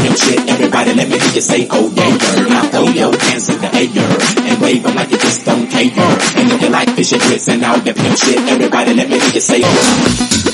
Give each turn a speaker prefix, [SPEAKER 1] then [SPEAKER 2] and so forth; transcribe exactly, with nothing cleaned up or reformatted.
[SPEAKER 1] pimp shit. Everybody let me hear you say, oh yeah, girl. Now throw your hands in the air and wave them like you just don't care. And if you like fish and grits and all that pimp shit, everybody let me hear you say, oh.